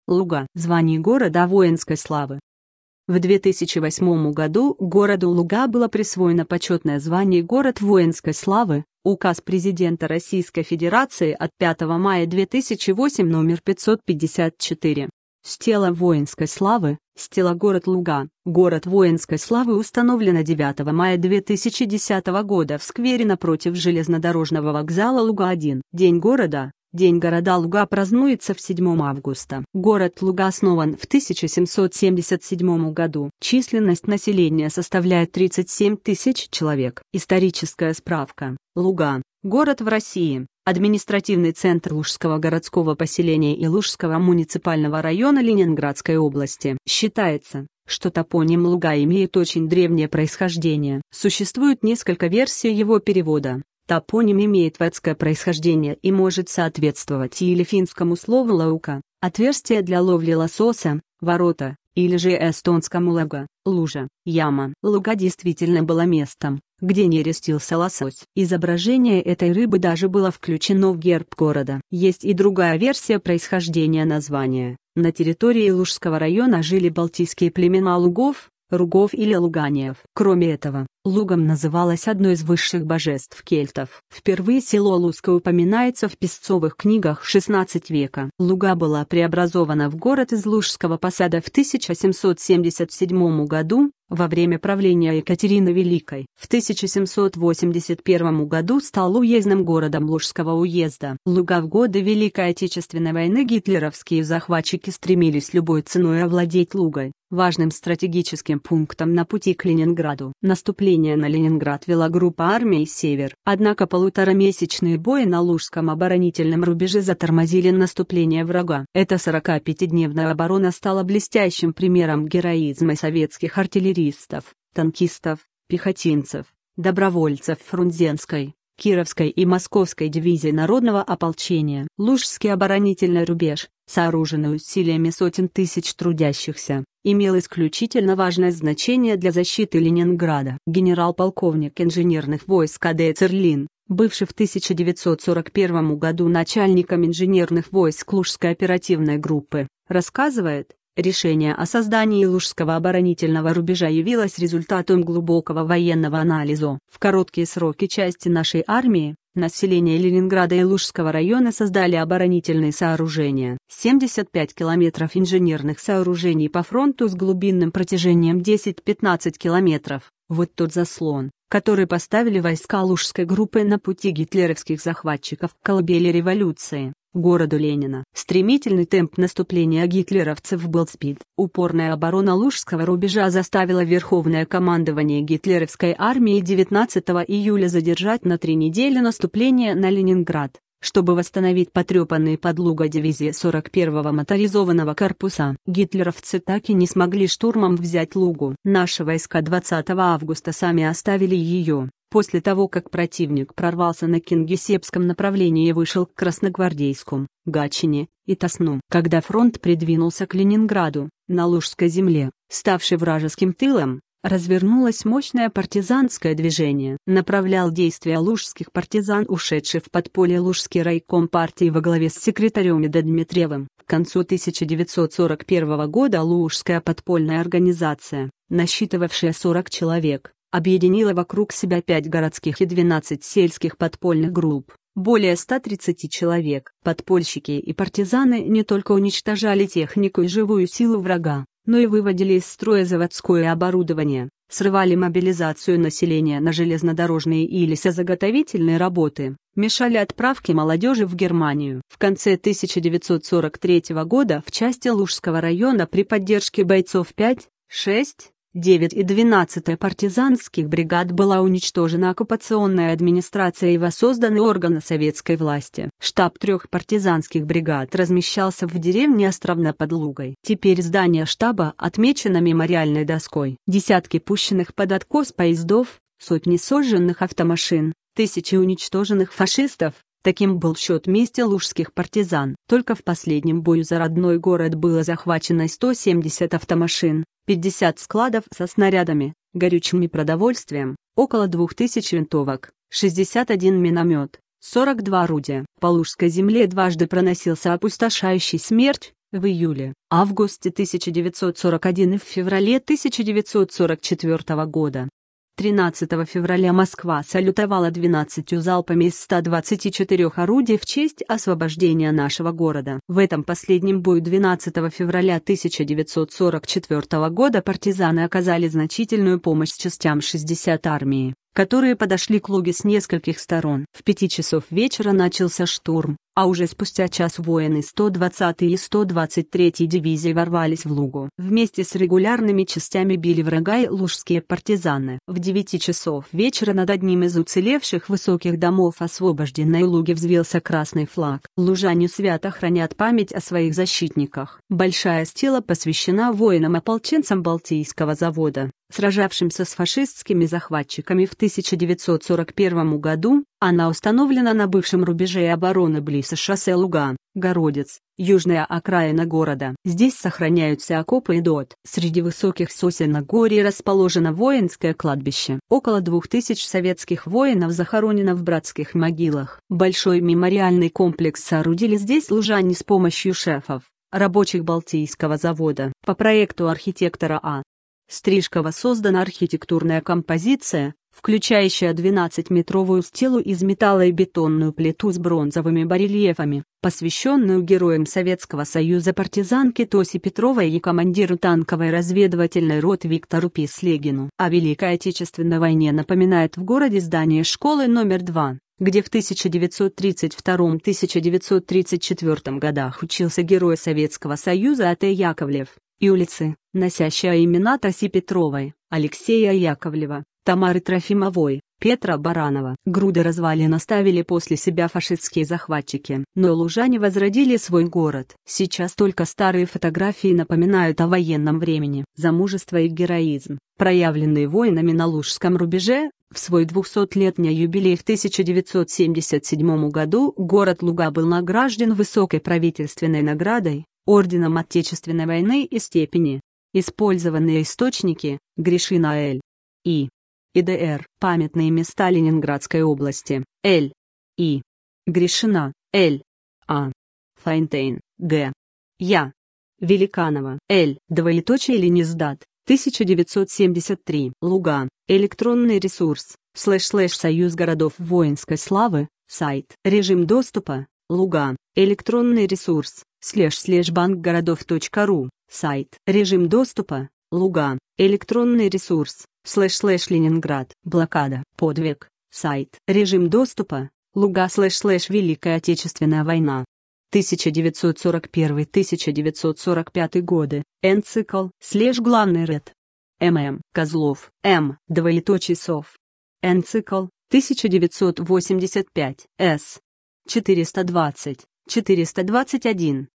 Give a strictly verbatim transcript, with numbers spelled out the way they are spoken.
Луга. Звание города воинской славы. В две тысячи восьмом году городу Луга было присвоено почетное звание «Город воинской славы», указ президента Российской Федерации от пятого мая две тысячи восьмого номер пятьсот пятьдесят четыре. Стела воинской славы, стела город Луга, город воинской славы установлена девятого мая две тысячи десятого года в сквере напротив железнодорожного вокзала Луга-один. День города. День города Луга празднуется в седьмом августа. Город Луга основан в тысяча семьсот семьдесят седьмом году. Численность населения составляет тридцать семь тысяч человек. Историческая справка. Луга. Город в России. Административный центр Лужского городского поселения и Лужского муниципального района Ленинградской области. Считается, что топоним Луга имеет очень древнее происхождение. Существует несколько версий его перевода. Топоним имеет вятское происхождение и может соответствовать или финскому слову «лаука» — отверстие для ловли лосося, ворота, или же эстонскому лага — лужа, яма. Луга действительно была местом, где нерестился лосось. Изображение этой рыбы даже было включено в герб города. Есть и другая версия происхождения названия. На территории Лужского района жили балтийские племена лугов, ругов или луганиев. Кроме этого, Лугом называлось одно из высших божеств кельтов. Впервые село Лузка упоминается в песцовых книгах шестнадцатого века. Луга была преобразована в город из Лужского посада в тысяча семьсот семьдесят седьмом году, во время правления Екатерины Великой. В тысяча семьсот восемьдесят первом году стал уездным городом Лужского уезда. Луга. В годы Великой Отечественной войны гитлеровские захватчики стремились любой ценой овладеть Лугой, важным стратегическим пунктом на пути к Ленинграду. Наступление на Ленинград вела группа армий «Север». Однако полуторамесячные бои на Лужском оборонительном рубеже затормозили наступление врага. Эта сорокапятидневная оборона стала блестящим примером героизма советских артиллеристов, танкистов, пехотинцев, добровольцев Фрунзенской, Кировской и Московской дивизий народного ополчения. Лужский оборонительный рубеж, сооруженный усилиями сотен тысяч трудящихся, имел исключительно важное значение для защиты Ленинграда. Генерал-полковник инженерных войск А Д Церлин, бывший в тысяча девятьсот сорок первом году начальником инженерных войск Лужской оперативной группы, рассказывает: решение о создании Лужского оборонительного рубежа явилось результатом глубокого военного анализа. В короткие сроки части нашей армии, население Ленинграда и Лужского района создали оборонительные сооружения. семьдесят пять километров инженерных сооружений по фронту с глубинным протяжением десять-пятнадцать километров. Вот тот заслон, который поставили войска Лужской группы на пути гитлеровских захватчиков к колыбели революции, городу Ленина. Стремительный темп наступления гитлеровцев был сбит. Упорная оборона Лужского рубежа заставила Верховное командование гитлеровской армии девятнадцатого июля задержать на три недели наступление на Ленинград, чтобы восстановить потрепанные под Лугой дивизии сорок первого моторизованного корпуса. Гитлеровцы так и не смогли штурмом взять Лугу. Наши войска двадцатого августа сами оставили ее, после того как противник прорвался на Кингисеппском направлении и вышел к Красногвардейску, Гатчине и Тосну. Когда фронт придвинулся к Ленинграду, на Лужской земле, ставшей вражеским тылом, развернулось мощное партизанское движение. Направлял действия лужских партизан ушедший в подполье Лужский райком партии во главе с секретарем И Д Дмитриевым. К концу тысяча девятьсот сорок первого года Лужская подпольная организация, насчитывавшая сорок человек, объединила вокруг себя пять городских и двенадцать сельских подпольных групп, более ста тридцати человек. Подпольщики и партизаны не только уничтожали технику и живую силу врага, но и выводили из строя заводское оборудование, срывали мобилизацию населения на железнодорожные и лесозаготовительные работы, мешали отправке молодежи в Германию. В конце тысяча девятьсот сорок третьего года в части Лужского района при поддержке бойцов пять, шесть, девять и двенадцатой партизанских бригад была уничтожена оккупационная администрация и воссозданы органы советской власти. Штаб трех партизанских бригад размещался в деревне Островна под Лугой. Теперь здание штаба отмечено мемориальной доской. Десятки пущенных под откос поездов, сотни сожженных автомашин, тысячи уничтоженных фашистов. Таким был счет мести лужских партизан. Только в последнем бою за родной город было захвачено сто семьдесят автомашин, пятьдесят складов со снарядами, горючим и продовольствием, около двух тысяч винтовок, шестьдесят один миномет, сорок два орудия. По Лужской земле дважды проносился опустошающий смерч, В июле, августе тысяча девятьсот сорок первого и в феврале тысяча девятьсот сорок четвёртого года. тринадцатого февраля Москва салютовала двенадцатью залпами из ста двадцати четырёх орудий в честь освобождения нашего города. В этом последнем бою двенадцатого февраля тысяча девятьсот сорок четвёртого года партизаны оказали значительную помощь частям шестидесятой армии, которые подошли к Луге с нескольких сторон. В пяти часов вечера начался штурм, а уже спустя час воины сто двадцатой и сто двадцать третьей дивизии ворвались в Лугу. Вместе с регулярными частями били врага и лужские партизаны. В девяти часов вечера над одним из уцелевших высоких домов освобожденной Луги взвился красный флаг. Лужане свято хранят память о своих защитниках. Большая стела посвящена воинам-ополченцам Балтийского завода, сражавшимся с фашистскими захватчиками в тысяча девятьсот сорок первом году. Она установлена на бывшем рубеже обороны близ шоссе Луга, Городец, южная окраина города. Здесь сохраняются окопы и дот. Среди высоких сосен на горе расположено воинское кладбище. Около двух тысяч советских воинов захоронено в братских могилах. Большой мемориальный комплекс соорудили здесь лужане с помощью шефов, рабочих Балтийского завода. По проекту архитектора А. Стрижкова создана архитектурная композиция, включающая двенадцатиметровую стелу из металла и бетонную плиту с бронзовыми барельефами, посвященную героям Советского Союза партизанке Тосе Петровой и командиру танковой разведывательной роты Виктору Пислегину. О Великой Отечественной войне напоминает в городе здание школы номер два, где в тысяча девятьсот тридцать втором — тысяча девятьсот тридцать четвёртом годах учился герой Советского Союза А Т Яковлев, и улицы, носящие имена Тоси Петровой, Алексея Яковлева, Тамары Трофимовой, Петра Баранова. Груды развалин оставили после себя фашистские захватчики. Но лужане возродили свой город. Сейчас только старые фотографии напоминают о военном времени. За мужество и героизм, проявленные воинами на Лужском рубеже, в свой двухсотлетний юбилей в тысяча девятьсот семьдесят седьмом году город Луга был награжден высокой правительственной наградой, орденом Отечественной войны и степени. Использованные источники: Гришина Л. И. И Д Р. Памятные места Ленинградской области: Л. И. Гришина, Л. А. Файнтейн, Г. Я. Великанова, Л. Двоеточие Лениздат, тысяча девятьсот семьдесят три. Луга. Электронный ресурс, слэш-слэш Союз городов воинской славы, сайт. Режим доступа: Луга. Электронный ресурс, слэш-слэш банкгородов.ру, сайт. Режим доступа: Луга. Электронный ресурс, слэш-слэш Ленинград. Блокада. Подвиг, сайт. Режим доступа: Луга слэш-слэш Великая Отечественная война. тысяча девятьсот сорок первый — тысяча девятьсот сорок пятый годы. Энцикл, слэш главный ред. М М. Козлов, М. Двоеточие Сов. Энцикл, тысяча девятьсот восемьдесят пять. С. четыреста двадцать, четыреста двадцать один.